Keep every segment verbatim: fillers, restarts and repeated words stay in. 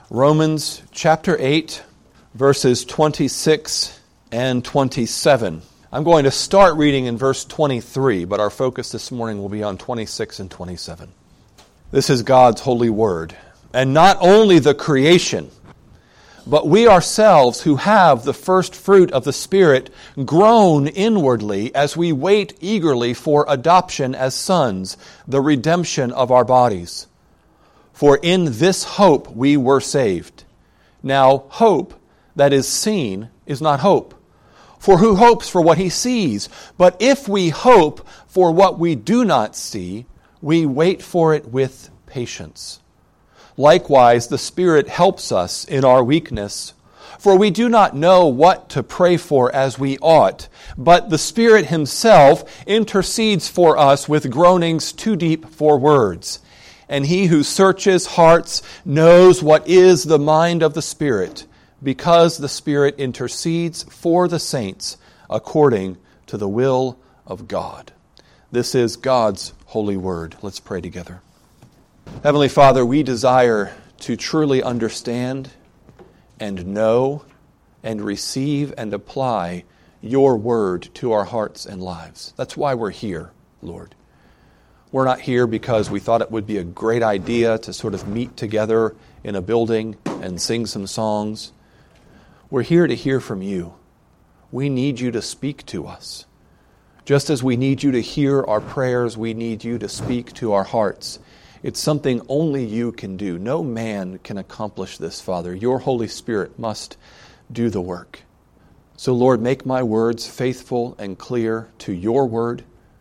Romans chapter eight, verses twenty-six and twenty-seven. I'm going to start reading in verse twenty-three, but our focus this morning will be on twenty-six and twenty-seven. This is God's holy word. And not only the creation, but we ourselves who have the first fruit of the Spirit groan inwardly as we wait eagerly for adoption as sons, the redemption of our bodies. For in this hope we were saved. Now, hope that is seen is not hope. For who hopes for what he sees? But if we hope for what we do not see, we wait for it with patience. Likewise, the Spirit helps us in our weakness. For we do not know what to pray for as we ought, but the Spirit Himself intercedes for us with groanings too deep for words. And He who searches hearts knows what is the mind of the Spirit, because the Spirit intercedes for the saints according to the will of God. This is God's holy word. Let's pray together. Heavenly Father, we desire to truly understand and know and receive and apply your word to our hearts and lives. That's why we're here, Lord. We're not here because we thought it would be a great idea to sort of meet together in a building and sing some songs. We're here to hear from you. We need you to speak to us. Just as we need you to hear our prayers, we need you to speak to our hearts. It's something only you can do. No man can accomplish this, Father. Your Holy Spirit must do the work. So, Lord, make my words faithful and clear to your word.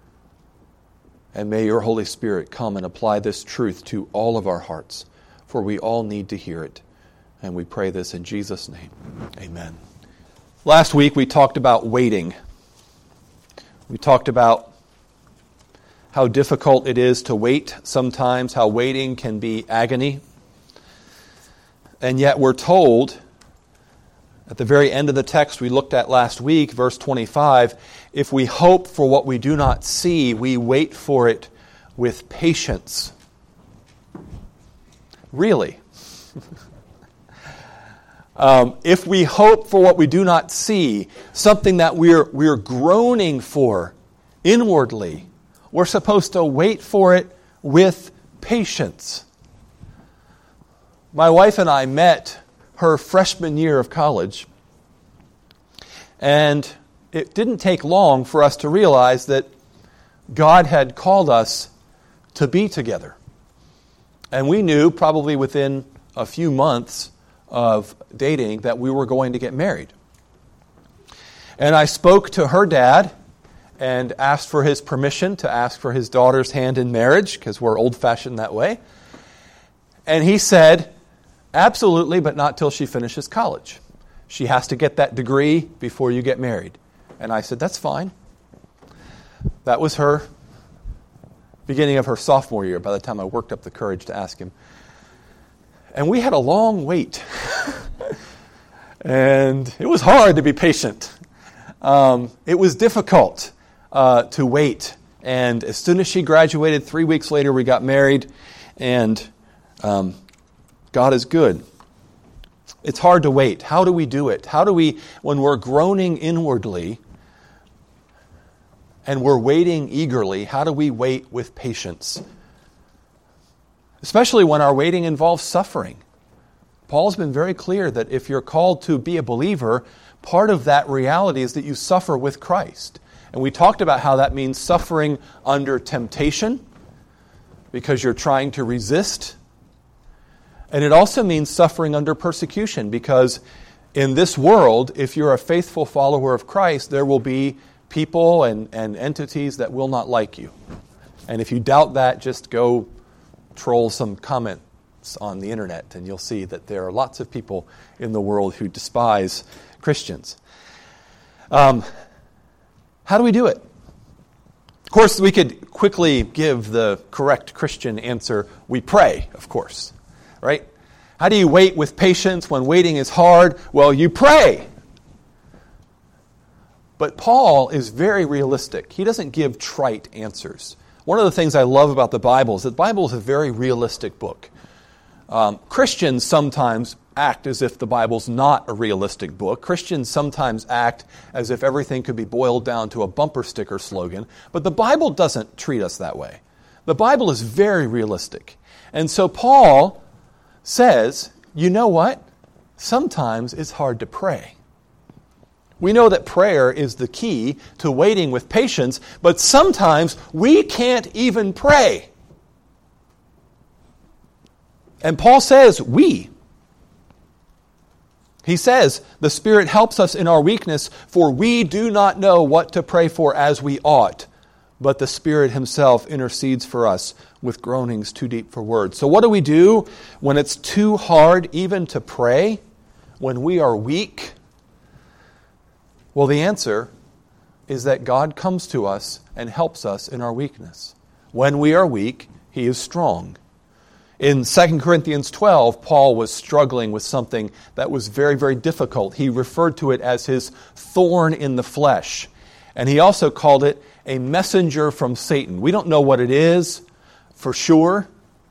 And may your Holy Spirit come and apply this truth to all of our hearts, for we all need to hear it. And we pray this in Jesus' name. Amen. Last week we talked about waiting. We talked about how difficult it is to wait sometimes, how waiting can be agony. And yet we're told, at the very end of the text we looked at last week, verse twenty-five, if we hope for what we do not see, we wait for it with patience. Really? um, if we hope for what we do not see, something that we're, we're groaning for inwardly, we're supposed to wait for it with patience. My wife and I met her freshman year of college, and it didn't take long for us to realize that God had called us to be together. And we knew probably within a few months of dating that we were going to get married. And I spoke to her dad and asked for his permission to ask for his daughter's hand in marriage, because we're old-fashioned that way. And he said, absolutely, but not till she finishes college. She has to get that degree before you get married. And I said, that's fine. That was her beginning of her sophomore year, by the time I worked up the courage to ask him. And we had a long wait. And it was hard to be patient. Um, it was difficult uh, to wait. And as soon as she graduated, three weeks later, we got married. And um, God is good. It's hard to wait. How do we do it? How do we, when we're groaning inwardly and we're waiting eagerly, how do we wait with patience? Especially when our waiting involves suffering. Paul's been very clear that if you're called to be a believer, part of that reality is that you suffer with Christ. And we talked about how that means suffering under temptation because you're trying to resist. And it also means suffering under persecution because in this world, if you're a faithful follower of Christ, there will be people and, and entities that will not like you. And if you doubt that, just go troll some comments on the internet and you'll see that there are lots of people in the world who despise Christians. Um, how do we do it? Of course, we could quickly give the correct Christian answer. We pray, of course. Right? How do you wait with patience when waiting is hard? Well, you pray. But Paul is very realistic. He doesn't give trite answers. One of the things I love about the Bible is that the Bible is a very realistic book. Um, Christians sometimes act as if the Bible's not a realistic book. Christians sometimes act as if everything could be boiled down to a bumper sticker slogan. But the Bible doesn't treat us that way. The Bible is very realistic. And so Paul says, you know what? Sometimes it's hard to pray. We know that prayer is the key to waiting with patience, but sometimes we can't even pray. And Paul says, we. He says, the Spirit helps us in our weakness, for we do not know what to pray for as we ought, but the Spirit Himself intercedes for us with groanings too deep for words. So what do we do when it's too hard even to pray? When we are weak? Well, the answer is that God comes to us and helps us in our weakness. When we are weak, He is strong. In Second Corinthians twelve, Paul was struggling with something that was very, very difficult. He referred to it as his thorn in the flesh. And he also called it a messenger from Satan. We don't know what it is for sure.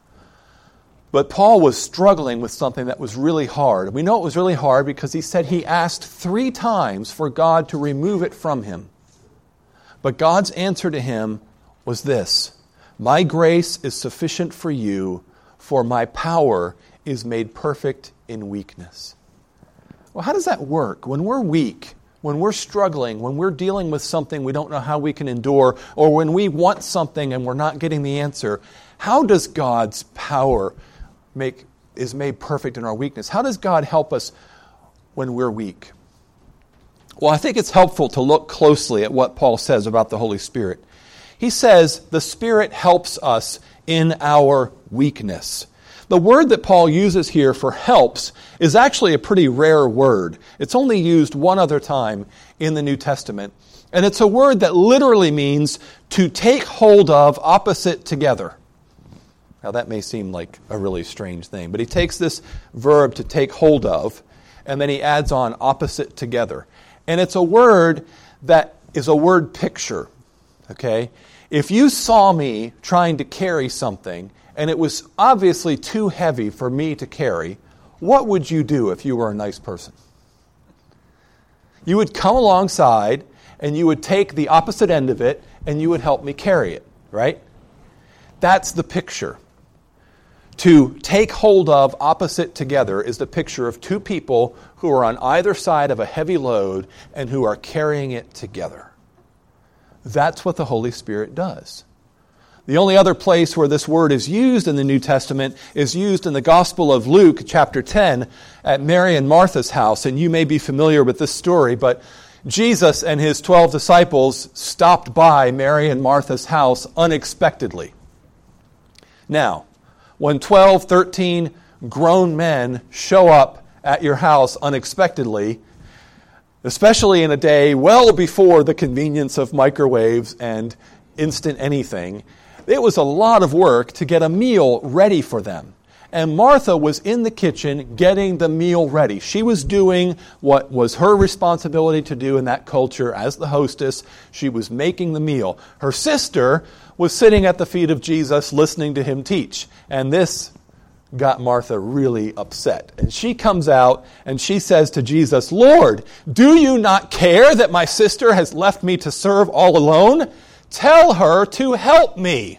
But Paul was struggling with something that was really hard. We know it was really hard because he said he asked three times for God to remove it from him. But God's answer to him was this: my grace is sufficient for you, for my power is made perfect in weakness. Well, how does that work? When we're weak, when we're struggling, when we're dealing with something we don't know how we can endure, or when we want something and we're not getting the answer, how does God's power make is made perfect in our weakness? How does God help us when we're weak? Well, I think it's helpful to look closely at what Paul says about the Holy Spirit. He says the Spirit helps us in our weakness. The word that Paul uses here for helps is actually a pretty rare word. It's only used one other time in the New Testament. And it's a word that literally means to take hold of opposite together. Now that may seem like a really strange thing, but he takes this verb to take hold of, and then he adds on opposite together. And it's a word that is a word picture, okay? If you saw me trying to carry something, and it was obviously too heavy for me to carry, what would you do if you were a nice person? You would come alongside, and you would take the opposite end of it, and you would help me carry it, right? That's the picture. To take hold of opposite together is the picture of two people who are on either side of a heavy load and who are carrying it together. That's what the Holy Spirit does. The only other place where this word is used in the New Testament is used in the Gospel of Luke, chapter ten, at Mary and Martha's house. And you may be familiar with this story, but Jesus and his twelve disciples stopped by Mary and Martha's house unexpectedly. Now, when twelve, thirteen grown men show up at your house unexpectedly, especially in a day well before the convenience of microwaves and instant anything, it was a lot of work to get a meal ready for them. And Martha was in the kitchen getting the meal ready. She was doing what was her responsibility to do in that culture as the hostess. She was making the meal. Her sister was sitting at the feet of Jesus listening to him teach. And this got Martha really upset. And she comes out and she says to Jesus, "Lord, do you not care that my sister has left me to serve all alone? Tell her to help me."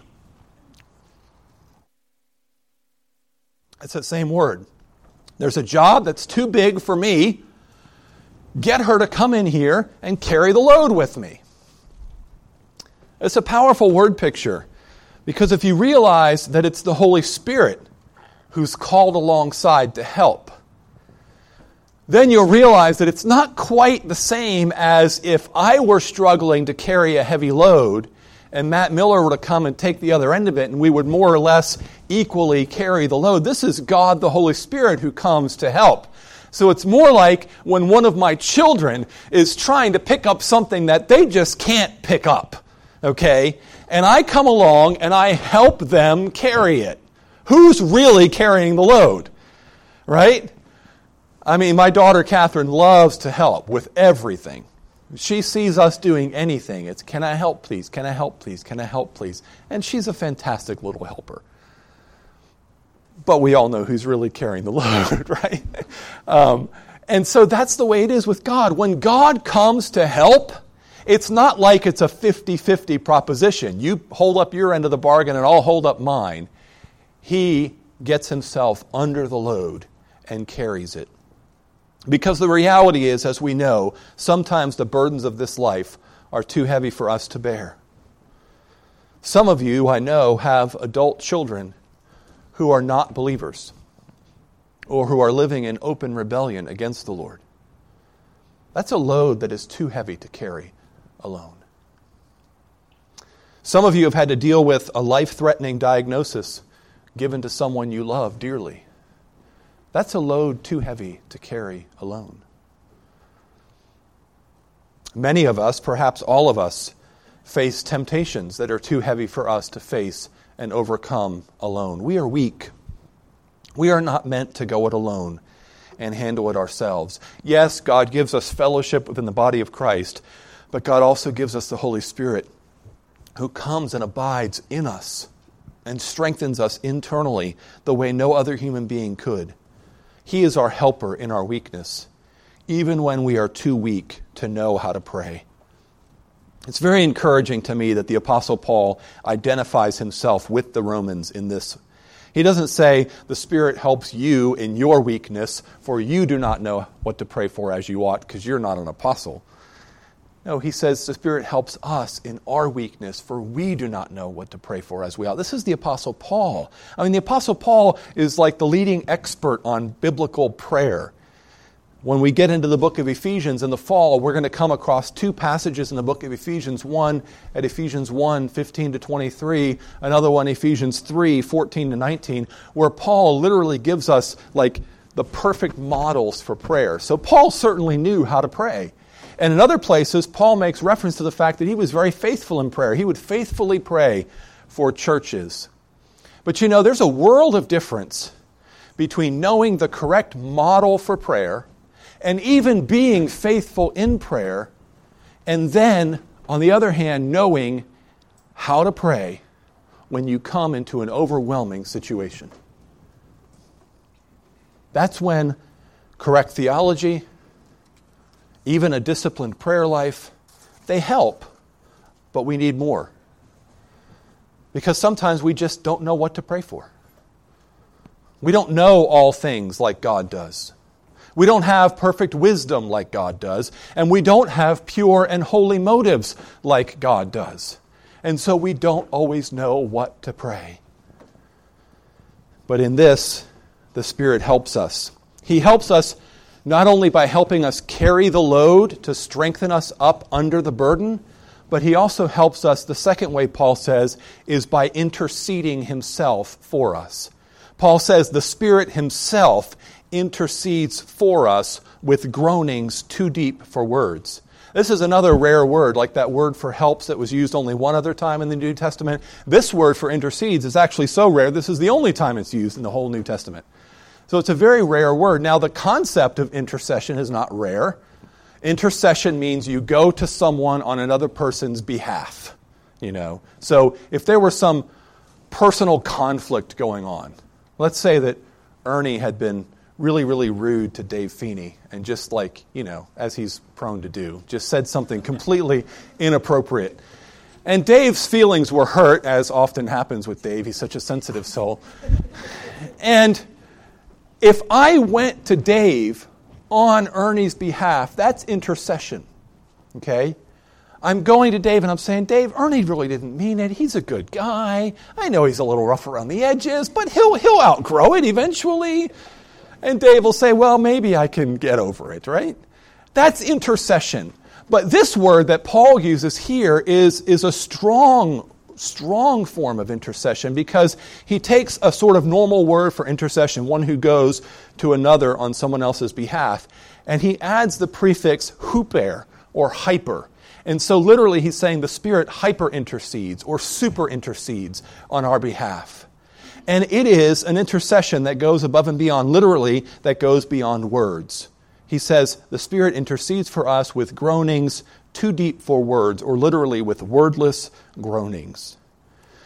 It's that same word. There's a job that's too big for me. Get her to come in here and carry the load with me. It's a powerful word picture, because if you realize that it's the Holy Spirit who's called alongside to help, then you'll realize that it's not quite the same as if I were struggling to carry a heavy load and Matt Miller were to come and take the other end of it, and we would more or less equally carry the load. This is God, the Holy Spirit, who comes to help. So it's more like when one of my children is trying to pick up something that they just can't pick up, okay? And I come along and I help them carry it. Who's really carrying the load, right? I mean, my daughter Catherine loves to help with everything. She sees us doing anything. It's, can I help please? Can I help please? Can I help please? And she's a fantastic little helper. but we all know who's really carrying the load, right? Um, and so that's the way it is with God. When God comes to help, it's not like it's a fifty-fifty proposition. You hold up your end of the bargain and I'll hold up mine. He gets himself under the load and carries it. Because the reality is, as we know, sometimes the burdens of this life are too heavy for us to bear. Some of you, I know, have adult children who are not believers or who are living in open rebellion against the Lord. That's a load that is too heavy to carry alone. Some of you have had to deal with a life-threatening diagnosis given to someone you love dearly. That's a load too heavy to carry alone. Many of us, perhaps all of us, face temptations that are too heavy for us to face and overcome alone. We are weak. We are not meant to go it alone and handle it ourselves. Yes, God gives us fellowship within the body of Christ, but God also gives us the Holy Spirit who comes and abides in us and strengthens us internally the way no other human being could. He is our helper in our weakness, even when we are too weak to know how to pray. It's very encouraging to me that the Apostle Paul identifies himself with the Romans in this. He doesn't say, the Spirit helps you in your weakness, for you do not know what to pray for as you ought, because you're not an apostle. No, he says the Spirit helps us in our weakness, for we do not know what to pray for as we ought. This is the Apostle Paul. I mean, the Apostle Paul is like the leading expert on biblical prayer. When we get into the book of Ephesians in the fall, we're going to come across two passages in the book of Ephesians. One at Ephesians one, fifteen to twenty-three. Another one, Ephesians three, fourteen to nineteen, where Paul literally gives us like the perfect models for prayer. So Paul certainly knew how to pray. And in other places, Paul makes reference to the fact that he was very faithful in prayer. He would faithfully pray for churches. But you know, there's a world of difference between knowing the correct model for prayer and even being faithful in prayer, and then, on the other hand, knowing how to pray when you come into an overwhelming situation. That's when correct theology, even a disciplined prayer life, they help, but we need more. Because sometimes we just don't know what to pray for. We don't know all things like God does. We don't have perfect wisdom like God does, and we don't have pure and holy motives like God does. And so we don't always know what to pray. But in this, the Spirit helps us. He helps us not only by helping us carry the load to strengthen us up under the burden, but He also helps us, the second way Paul says, is by interceding Himself for us. Paul says the Spirit Himself intercedes for us with groanings too deep for words. This is another rare word, like that word for helps that was used only one other time in the New Testament. This word for intercedes is actually so rare, this is the only time it's used in the whole New Testament. So it's a very rare word. Now, the concept of intercession is not rare. Intercession means you go to someone on another person's behalf, you know. So if there were some personal conflict going on, let's say that Ernie had been really, really rude to Dave Feeney and just like, you know, as he's prone to do, just said something completely inappropriate. And Dave's feelings were hurt, as often happens with Dave. He's such a sensitive soul. And if I went to Dave on Ernie's behalf, that's intercession, okay? I'm going to Dave and I'm saying, Dave, Ernie really didn't mean it. He's a good guy. I know he's a little rough around the edges, but he'll he'll outgrow it eventually. And Dave will say, well, maybe I can get over it, right? That's intercession. But this word that Paul uses here is, is a strong, strong form of intercession because he takes a sort of normal word for intercession, one who goes to another on someone else's behalf, and he adds the prefix huper or hyper. And so literally he's saying the Spirit hyper intercedes or super intercedes on our behalf. And it is an intercession that goes above and beyond, literally, that goes beyond words. He says the Spirit intercedes for us with groanings too deep for words, or literally with wordless groanings.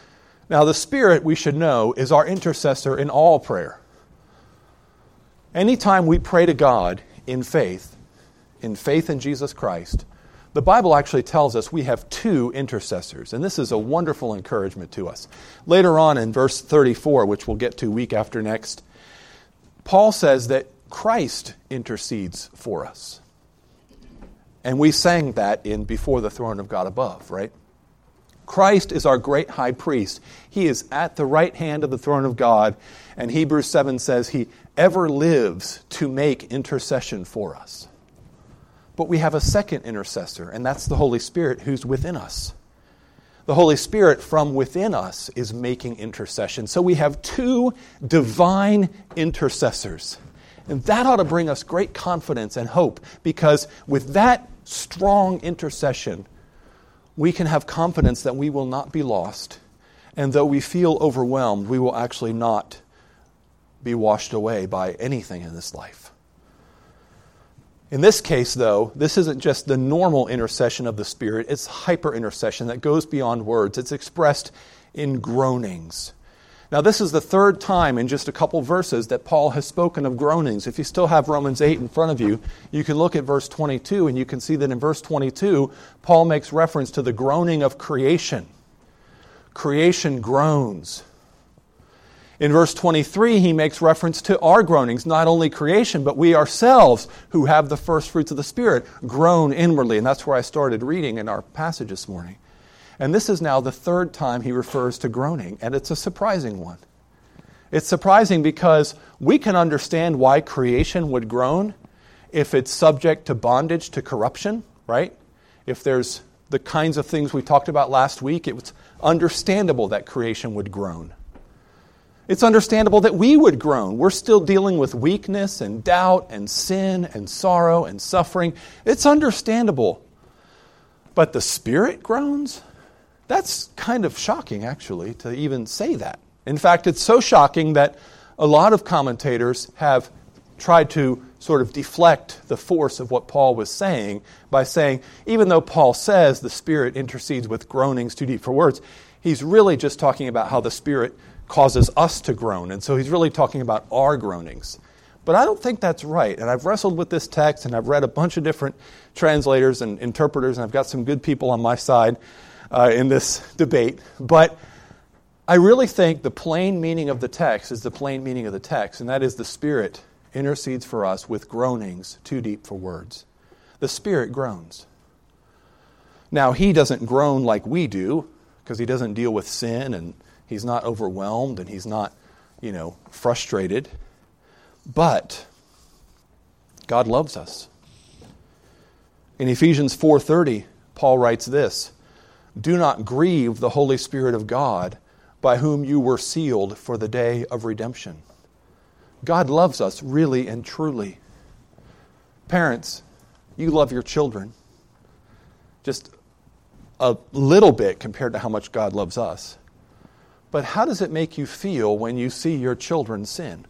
Now, the Spirit, we should know, is our intercessor in all prayer. Anytime we pray to God in faith, in faith in Jesus Christ, the Bible actually tells us we have two intercessors, and this is a wonderful encouragement to us. Later on in verse thirty-four, which we'll get to week after next, Paul says that Christ intercedes for us. And we sang that in Before the Throne of God Above, right? Christ is our great high priest. He is at the right hand of the throne of God, and Hebrews seven says he ever lives to make intercession for us. But we have a second intercessor, and that's the Holy Spirit who's within us. The Holy Spirit from within us is making intercession. So we have two divine intercessors. And that ought to bring us great confidence and hope, because with that strong intercession, we can have confidence that we will not be lost. And though we feel overwhelmed, we will actually not be washed away by anything in this life. In this case, though, this isn't just the normal intercession of the Spirit. It's hyper intercession that goes beyond words. It's expressed in groanings. Now, this is the third time in just a couple verses that Paul has spoken of groanings. If you still have Romans eight in front of you, you can look at verse twenty-two, and you can see that in verse twenty-two, Paul makes reference to the groaning of creation. Creation groans. In verse twenty-three, he makes reference to our groanings, not only creation, but we ourselves who have the first fruits of the Spirit groan inwardly. And that's where I started reading in our passage this morning. And this is now the third time he refers to groaning, and it's a surprising one. It's surprising because we can understand why creation would groan if it's subject to bondage to corruption, right? If there's the kinds of things we talked about last week, it was understandable that creation would groan. It's understandable that we would groan. We're still dealing with weakness and doubt and sin and sorrow and suffering. It's understandable. But the Spirit groans? That's kind of shocking, actually, to even say that. In fact, it's so shocking that a lot of commentators have tried to sort of deflect the force of what Paul was saying by saying, even though Paul says the Spirit intercedes with groanings too deep for words, he's really just talking about how the Spirit causes us to groan. And so he's really talking about our groanings. But I don't think that's right. And I've wrestled with this text, and I've read a bunch of different translators and interpreters, and I've got some good people on my side uh, in this debate. But I really think the plain meaning of the text is the plain meaning of the text, and that is the Spirit intercedes for us with groanings too deep for words. The Spirit groans. Now, he doesn't groan like we do, because he doesn't deal with sin, and he's not overwhelmed, and he's not, you know, frustrated. But God loves us. In Ephesians four thirty, Paul writes this, "Do not grieve the Holy Spirit of God, by whom you were sealed for the day of redemption." God loves us really and truly. Parents, you love your children just a little bit compared to how much God loves us. But how does it make you feel when you see your children sin?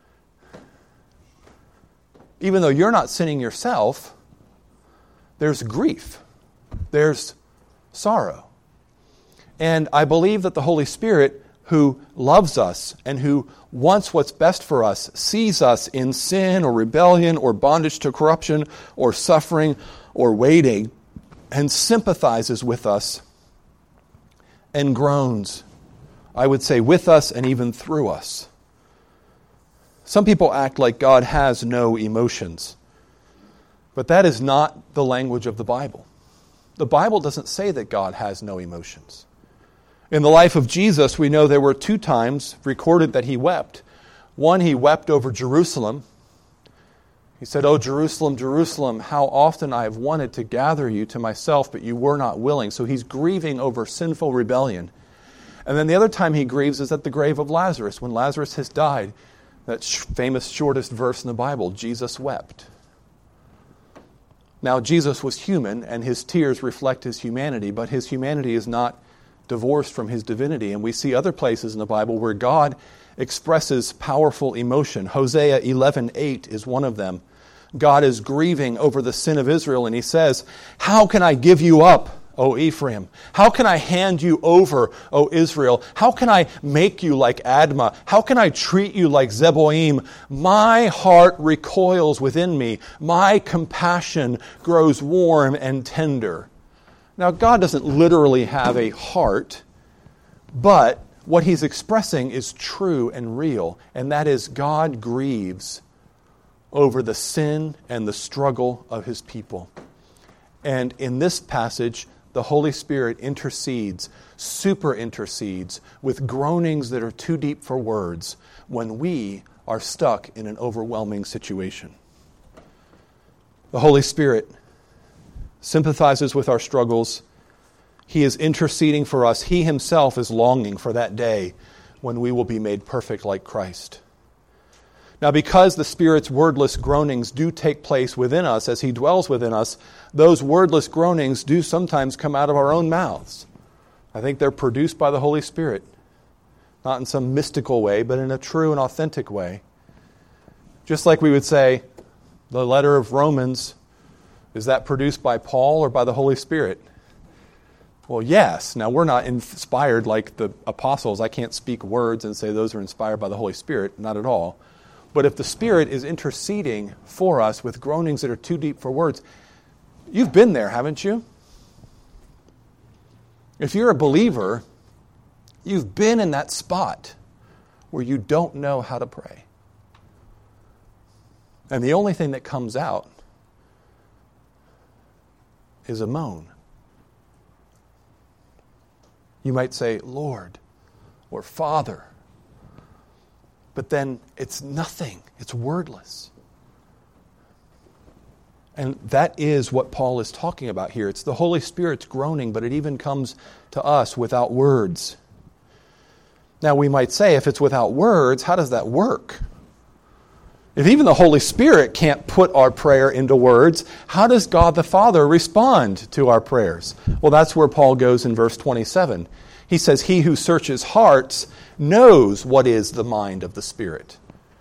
Even though you're not sinning yourself, there's grief. There's sorrow. And I believe that the Holy Spirit, who loves us and who wants what's best for us, sees us in sin or rebellion or bondage to corruption or suffering or waiting, and sympathizes with us and groans, I would say, with us and even through us. Some people act like God has no emotions, but that is not the language of the Bible. The Bible doesn't say that God has no emotions. In the life of Jesus, we know there were two times recorded that he wept. One, he wept over Jerusalem. He said, "Oh, Jerusalem, Jerusalem, how often I have wanted to gather you to myself, but you were not willing." So he's grieving over sinful rebellion. And then the other time he grieves is at the grave of Lazarus. When Lazarus has died, that famous shortest verse in the Bible, Jesus wept. Now, Jesus was human, and his tears reflect his humanity, but his humanity is not divorced from his divinity. And we see other places in the Bible where God expresses powerful emotion. Hosea eleven eight is one of them. God is grieving over the sin of Israel, and he says, "How can I give you up O Ephraim? How can I hand you over, O Israel? How can I make you like Admah? How can I treat you like Zeboim? My heart recoils within me. My compassion grows warm and tender. Now, God doesn't literally have a heart, but what he's expressing is true and real, and that is God grieves over the sin and the struggle of his people. And in this passage, the Holy Spirit intercedes, super intercedes, with groanings that are too deep for words when we are stuck in an overwhelming situation. The Holy Spirit sympathizes with our struggles. He is interceding for us. He himself is longing for that day when we will be made perfect like Christ. Now, because the Spirit's wordless groanings do take place within us as he dwells within us, those wordless groanings do sometimes come out of our own mouths. I think they're produced by the Holy Spirit, not in some mystical way, but in a true and authentic way. Just like we would say, the letter of Romans, is that produced by Paul or by the Holy Spirit? Well, yes. Now, we're not inspired like the apostles. I can't speak words and say those are inspired by the Holy Spirit. Not at all. But if the Spirit is interceding for us with groanings that are too deep for words, you've been there, haven't you? If you're a believer, you've been in that spot where you don't know how to pray. And the only thing that comes out is a moan. You might say, Lord, or Father. But then it's nothing. It's wordless. And that is what Paul is talking about here. It's the Holy Spirit's groaning, but it even comes to us without words. Now we might say, if it's without words, how does that work? If even the Holy Spirit can't put our prayer into words, how does God the Father respond to our prayers? Well, that's where Paul goes in verse twenty-seven. He says, he who searches hearts knows what is the mind of the Spirit.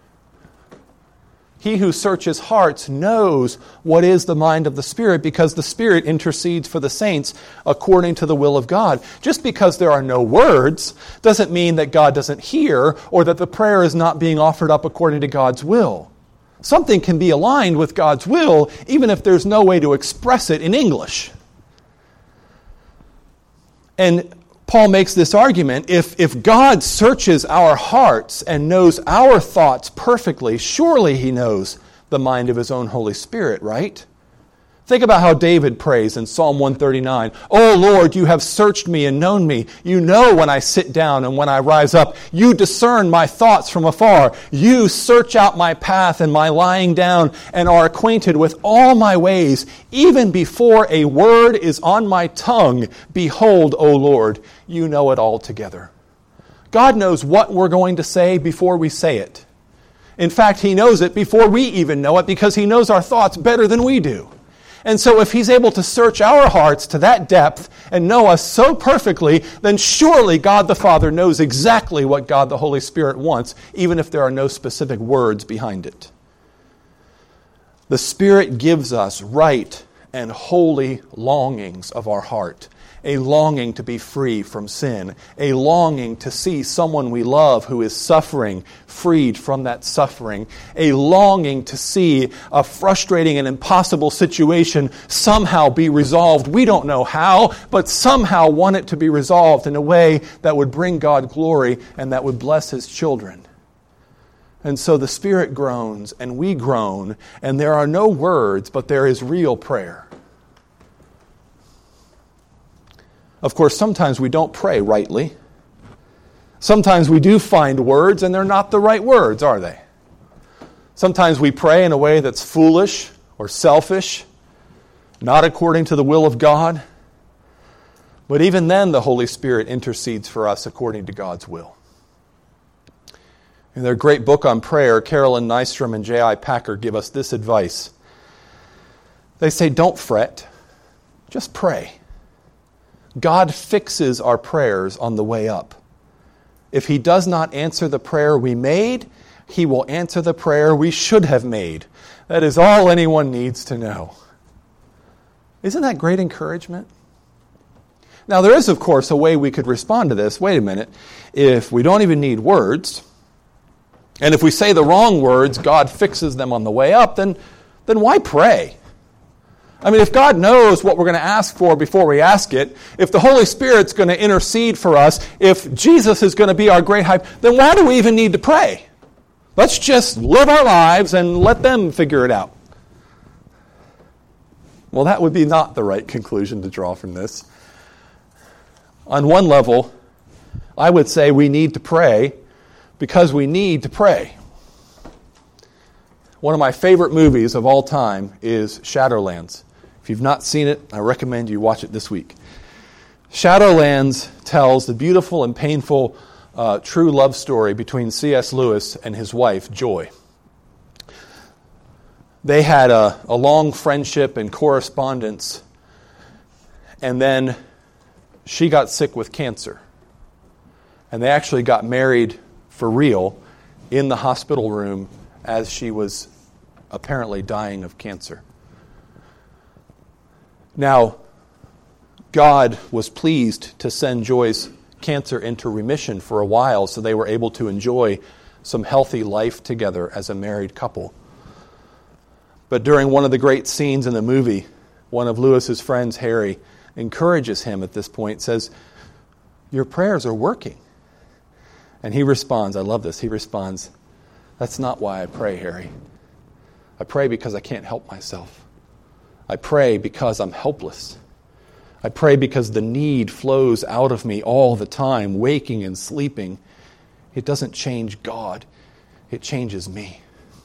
He who searches hearts knows what is the mind of the Spirit because the Spirit intercedes for the saints according to the will of God. Just because there are no words doesn't mean that God doesn't hear or that the prayer is not being offered up according to God's will. Something can be aligned with God's will even if there's no way to express it in English. And Paul makes this argument, if, if God searches our hearts and knows our thoughts perfectly, surely he knows the mind of his own Holy Spirit, right? Think about how David prays in Psalm one thirty-nine. "O Lord, you have searched me and known me. You know when I sit down and when I rise up. You discern my thoughts from afar. You search out my path and my lying down and are acquainted with all my ways. Even before a word is on my tongue, behold, O Lord, you know it altogether." God knows what we're going to say before we say it. In fact, he knows it before we even know it because he knows our thoughts better than we do. And so if he's able to search our hearts to that depth and know us so perfectly, then surely God the Father knows exactly what God the Holy Spirit wants, even if there are no specific words behind it. The Spirit gives us right and holy longings of our heart. A longing to be free from sin. A longing to see someone we love who is suffering, freed from that suffering. A longing to see a frustrating and impossible situation somehow be resolved. We don't know how, but somehow want it to be resolved in a way that would bring God glory and that would bless his children. And so the Spirit groans and we groan, and there are no words, but there is real prayer. Of course, sometimes we don't pray rightly. Sometimes we do find words and they're not the right words, are they? Sometimes we pray in a way that's foolish or selfish, not according to the will of God. But even then, the Holy Spirit intercedes for us according to God's will. In their great book on prayer, Carolyn Nystrom and J I Packer give us this advice. They say, don't fret, just pray. God fixes our prayers on the way up. If he does not answer the prayer we made, he will answer the prayer we should have made. That is all anyone needs to know. Isn't that great encouragement? Now, there is, of course, a way we could respond to this. Wait a minute. If we don't even need words, and if we say the wrong words, God fixes them on the way up, then, then why pray? I mean, if God knows what we're going to ask for before we ask it, if the Holy Spirit's going to intercede for us, if Jesus is going to be our great high, then why do we even need to pray? Let's just live our lives and let them figure it out. Well, that would be not the right conclusion to draw from this. On one level, I would say we need to pray because we need to pray. One of my favorite movies of all time is Shadowlands. If you've not seen it, I recommend you watch it this week. Shadowlands tells the beautiful and painful uh, true love story between C S Lewis and his wife, Joy. They had a, a long friendship and correspondence, and then she got sick with cancer. And they actually got married for real in the hospital room as she was apparently dying of cancer. Now, God was pleased to send Joy's cancer into remission for a while so they were able to enjoy some healthy life together as a married couple. But during one of the great scenes in the movie, one of Lewis's friends, Harry, encourages him at this point, says, "Your prayers are working." And he responds, I love this, he responds, "That's not why I pray, Harry. I pray because I can't help myself. I pray because I'm helpless. I pray because the need flows out of me all the time, waking and sleeping. It doesn't change God. It changes me."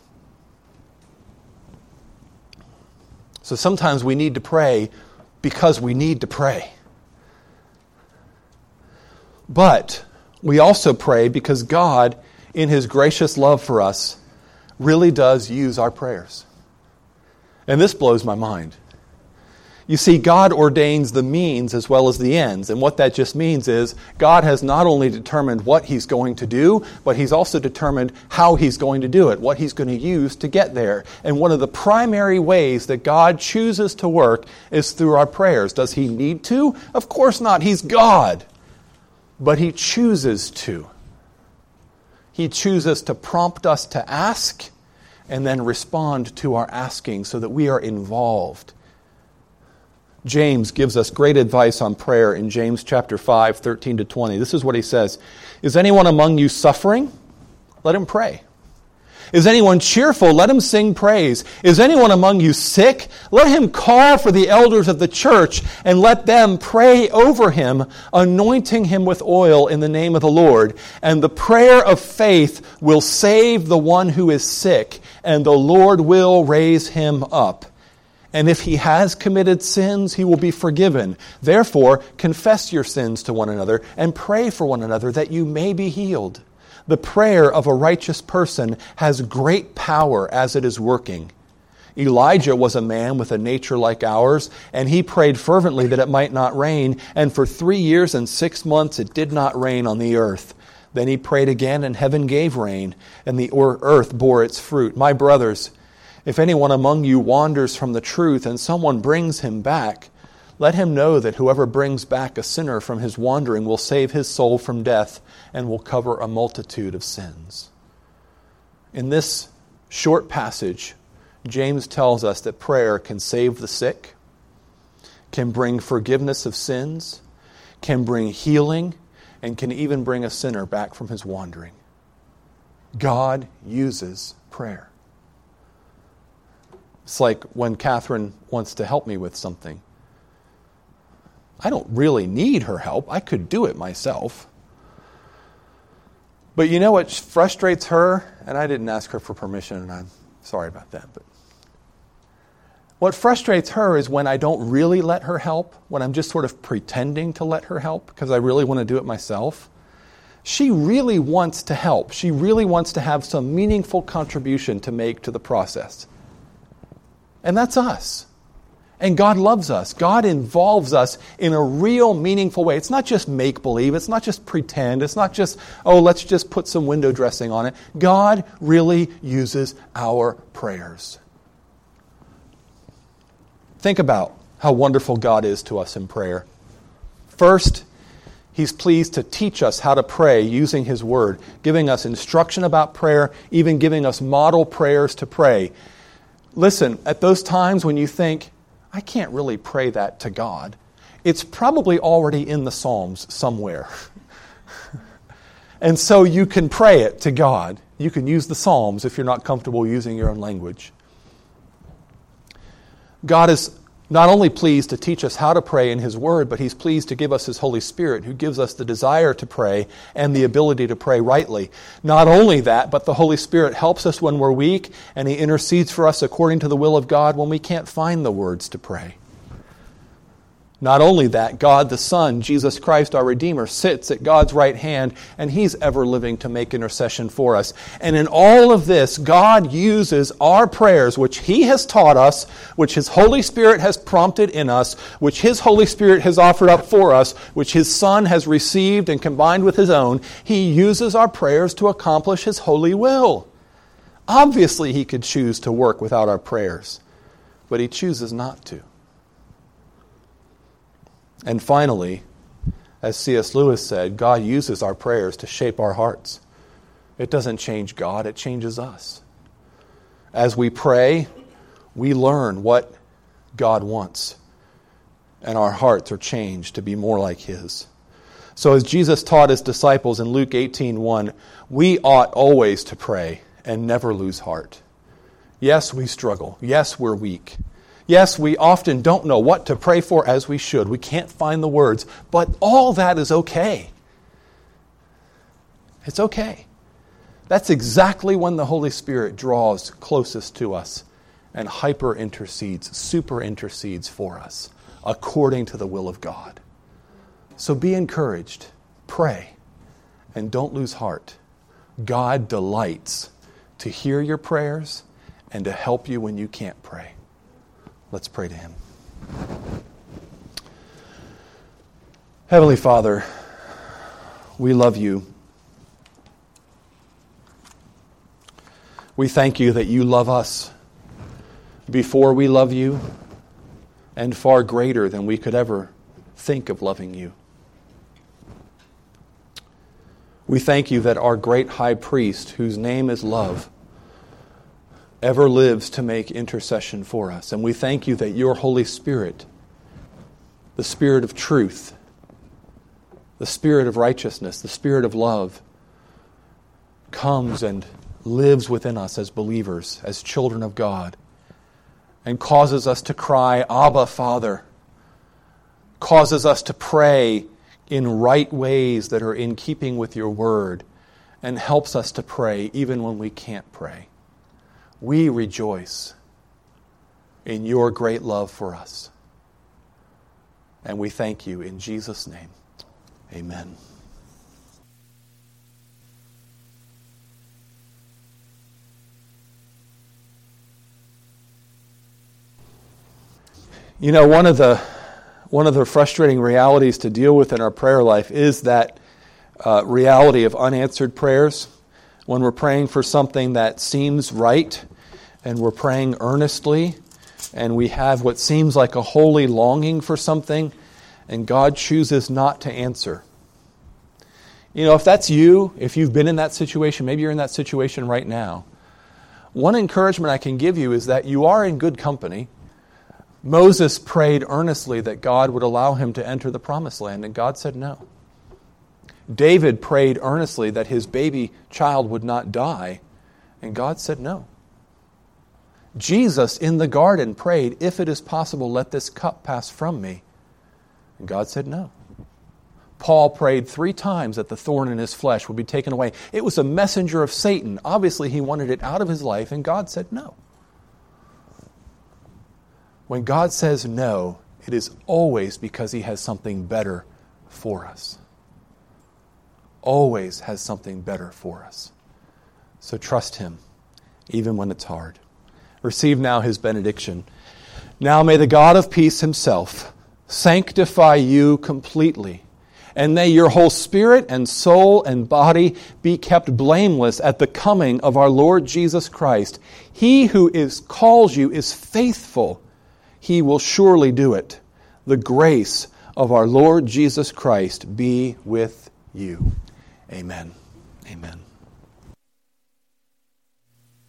So sometimes we need to pray because we need to pray. But we also pray because God, in His gracious love for us, really does use our prayers. And this blows my mind. You see, God ordains the means as well as the ends. And what that just means is God has not only determined what He's going to do, but He's also determined how He's going to do it, what He's going to use to get there. And one of the primary ways that God chooses to work is through our prayers. Does He need to? Of course not. He's God. But He chooses to. He chooses to prompt us to ask and then respond to our asking so that we are involved. James gives us great advice on prayer in James chapter five, thirteen to twenty. This is what he says. "Is anyone among you suffering? Let him pray. Is anyone cheerful? Let him sing praise. Is anyone among you sick? Let him call for the elders of the church and let them pray over him, anointing him with oil in the name of the Lord. And the prayer of faith will save the one who is sick, and the Lord will raise him up. And if he has committed sins, he will be forgiven. Therefore, confess your sins to one another and pray for one another that you may be healed. The prayer of a righteous person has great power as it is working. Elijah was a man with a nature like ours, and he prayed fervently that it might not rain, and for three years and six months it did not rain on the earth. Then he prayed again, and heaven gave rain, and the earth bore its fruit. My brothers, if anyone among you wanders from the truth and someone brings him back, let him know that whoever brings back a sinner from his wandering will save his soul from death and will cover a multitude of sins." In this short passage, James tells us that prayer can save the sick, can bring forgiveness of sins, can bring healing, and can even bring a sinner back from his wandering. God uses prayer. It's like when Catherine wants to help me with something. I don't really need her help. I could do it myself. But you know what frustrates her? And I didn't ask her for permission, and I'm sorry about that. But what frustrates her is when I don't really let her help, when I'm just sort of pretending to let her help because I really want to do it myself. She really wants to help. She really wants to have some meaningful contribution to make to the process. And that's us. And God loves us. God involves us in a real meaningful way. It's not just make-believe. It's not just pretend. It's not just, oh, let's just put some window dressing on it. God really uses our prayers. Think about how wonderful God is to us in prayer. First, He's pleased to teach us how to pray using His Word, giving us instruction about prayer, even giving us model prayers to pray. Listen, at those times when you think, I can't really pray that to God, it's probably already in the Psalms somewhere. And so you can pray it to God. You can use the Psalms if you're not comfortable using your own language. God is not only pleased to teach us how to pray in His Word, but He's pleased to give us His Holy Spirit, who gives us the desire to pray and the ability to pray rightly. Not only that, but the Holy Spirit helps us when we're weak, and He intercedes for us according to the will of God when we can't find the words to pray. Not only that, God the Son, Jesus Christ our Redeemer, sits at God's right hand, and He's ever living to make intercession for us. And in all of this, God uses our prayers, which He has taught us, which His Holy Spirit has prompted in us, which His Holy Spirit has offered up for us, which His Son has received and combined with His own. He uses our prayers to accomplish His holy will. Obviously, He could choose to work without our prayers, but He chooses not to. And finally, as C S Lewis said, God uses our prayers to shape our hearts. It doesn't change God, it changes us. As we pray, we learn what God wants, and our hearts are changed to be more like His. So as Jesus taught His disciples in Luke eighteen one, we ought always to pray and never lose heart. Yes, we struggle. Yes, we're weak. Yes, we often don't know what to pray for as we should. We can't find the words, but all that is okay. It's okay. That's exactly when the Holy Spirit draws closest to us and hyper intercedes, super intercedes for us, according to the will of God. So be encouraged, pray, and don't lose heart. God delights to hear your prayers and to help you when you can't pray. Let's pray to Him. Heavenly Father, we love You. We thank You that You love us before we love You, and far greater than we could ever think of loving You. We thank You that our great high priest, whose name is love, ever lives to make intercession for us. And we thank You that Your Holy Spirit, the Spirit of truth, the Spirit of righteousness, the Spirit of love, comes and lives within us as believers, as children of God, and causes us to cry, Abba, Father, causes us to pray in right ways that are in keeping with Your Word, and helps us to pray even when we can't pray. We rejoice in Your great love for us. And we thank You in Jesus' name. Amen. You know, one of the one of the frustrating realities to deal with in our prayer life is that uh, reality of unanswered prayers. When we're praying for something that seems right, and we're praying earnestly, and we have what seems like a holy longing for something, and God chooses not to answer. You know, if that's you, if you've been in that situation, maybe you're in that situation right now, one encouragement I can give you is that you are in good company. Moses prayed earnestly that God would allow him to enter the promised land, and God said no. David prayed earnestly that his baby child would not die, and God said no. Jesus in the garden prayed, if it is possible, let this cup pass from me. And God said no. Paul prayed three times that the thorn in his flesh would be taken away. It was a messenger of Satan. Obviously, he wanted it out of his life, and God said no. When God says no, it is always because He has something better for us. Always has something better for us. So trust Him, even when it's hard. Receive now His benediction. Now may the God of peace Himself sanctify you completely, and may your whole spirit and soul and body be kept blameless at the coming of our Lord Jesus Christ. He who is calls you is faithful. He will surely do it. The grace of our Lord Jesus Christ be with you. Amen. Amen.